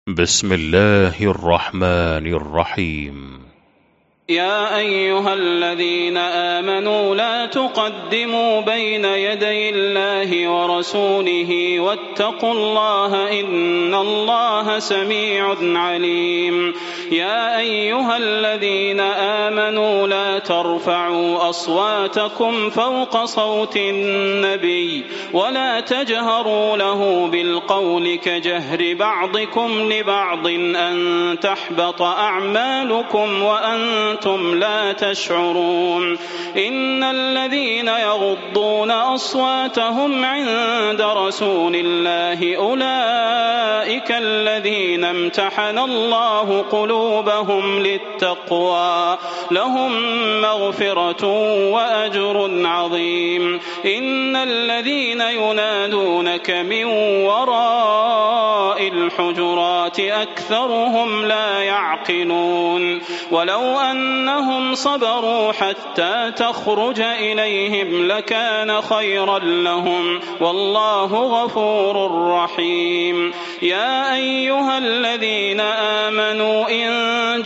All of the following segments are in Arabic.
بسم الله الرحمن الرحيم. يا أيها الذين آمنوا لا تقدموا بين يدي الله ورسوله واتقوا الله إن الله سميع عليم. يا أيها الذين آمنوا لا ترفعوا أصواتكم فوق صوت النبي ولا تجهروا له بالقول كجهر بعضكم لبعض أن تحبط أعمالكم وأنتم لا تشعرون. إن الذين يغضون أصواتهم عند رسول الله أولئك الذين امتحن الله قلوبهم للتقوى لهم مغفرة وأجر عظيم. إن الذين ينادونك من وراء الحجرات أكثرهم لا يعقلون. ولو أنهم صبروا حتى تخرج إليهم لكان خيرا لهم والله غفور رحيم. يا أيها الذين آمنوا إن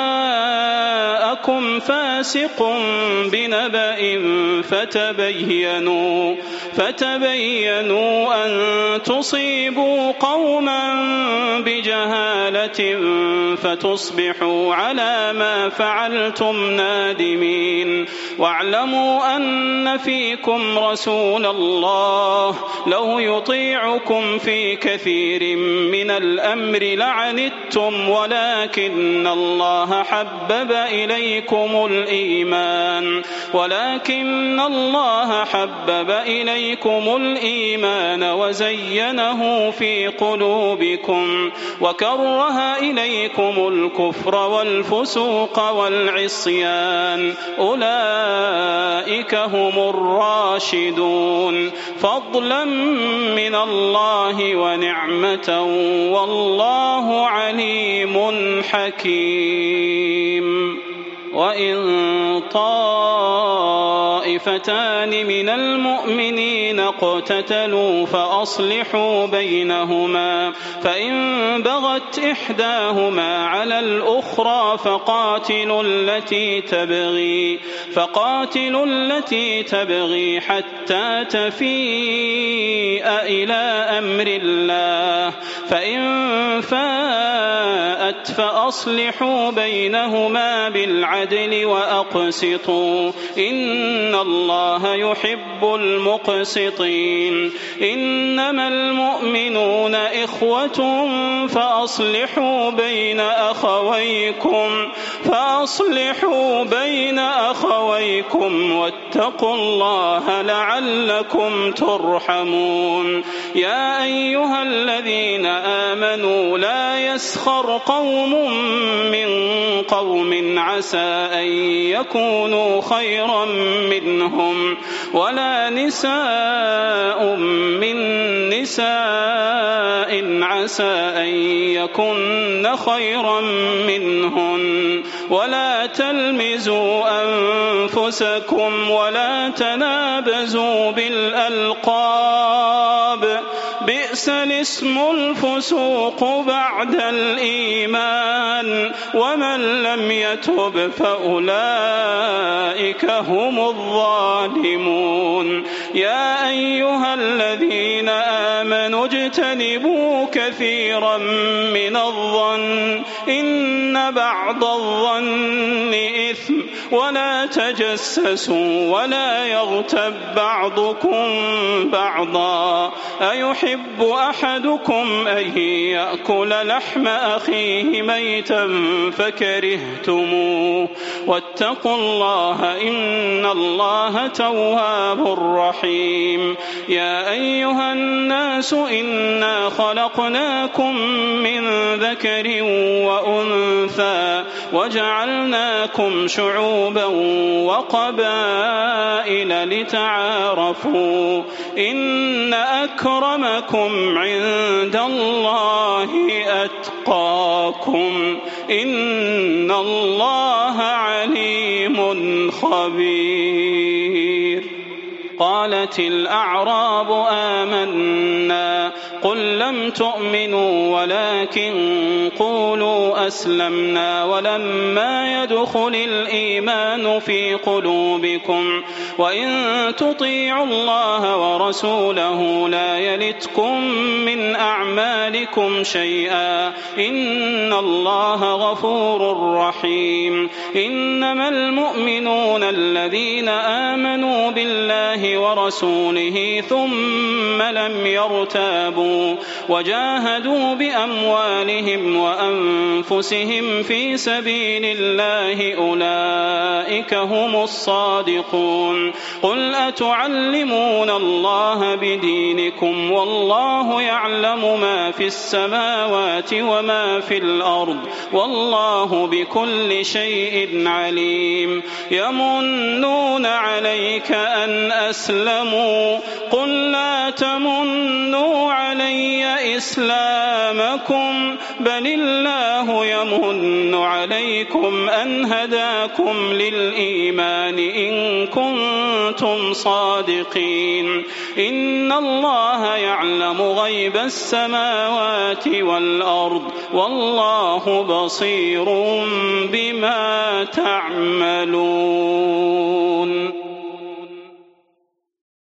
جاءكم فاسق بنبأ فتبينوا أن تصيبوا قوما بجهالة فتصبحوا على ما فعلتم نادمين. واعلموا أن فيكم رسول الله لو يطيعكم في كثير من الأمر لعنتم ولكن الله حبب إليكم الإيمان وزينه في قلوبكم وكره إليكم الكفر والفسوق والعصيان أولئك هم الراشدون فضلا من الله ونعمة والله عليم حكيم. وإن طائفتان من المؤمنين اقتتلوا فأصلحوا بينهما فإن بغت إحداهما على الأخرى فقاتلوا التي تبغي حتى تفيء إلى أمر الله فإن فاءت فأصلحوا بينهما بالعدل وأقسطوا إن الله يحب المقسطين. إنما المؤمنون إخوة فأصلحوا بين أخويكم واتقوا الله لعلكم ترحمون. يا أيها الذين آمنوا لا يسخر قوم من قوم عسى أن يكونوا خيرا منهم ولا نساء من نساء عسى أن يكن خيرا منهن ولا تلمزوا أنفسكم ولا تنابزوا بالألقاب بئس الاسم الفسوق بعد الإيمان ومن لم يتب فأولئك هم الظالمون. يا أيها الذين آمنوا اجتنبوا كثيرا من الظن إن بعض الظن إثم ولا تجسسوا ولا يغتب بعضكم بعضا أيحب أحدكم أن يأكل لحم أخيه ميتا فكرهتموه واتقوا الله إن الله تواب رحيم. يا أيها الناس إنا خلقناكم من ذكر وأنثى وجعلناكم شعوبا وقبائل لتعارفوا إن أكرمكم عند الله أتقاكم إن الله عليم خبير. قالت الأعراب آمنا قل لم تؤمنوا ولكن قولوا أسلمنا ولما يدخل الإيمان في قلوبكم وإن تطيعوا الله ورسوله لا يلتكم من أعمالكم شيئا إن الله غفور رحيم إنما المؤمنون الذين آمنوا بالله ورسوله ثم لم يرتابوا وجاهدوا بأموالهم وأنفسهم في سبيل الله أولئك هم الصادقون قل أتعلمون الله بدينكم والله يعلم ما في السماوات وما في الأرض والله بكل شيء عليم يمنون عليك أن أسلموا قل لا تمنوا علي إسلامكم بل الله يمن عليكم أن هداكم للإيمان إن كنتم صادقين إن الله يعلم غيب السماوات والأرض والله بصير بما تعملون.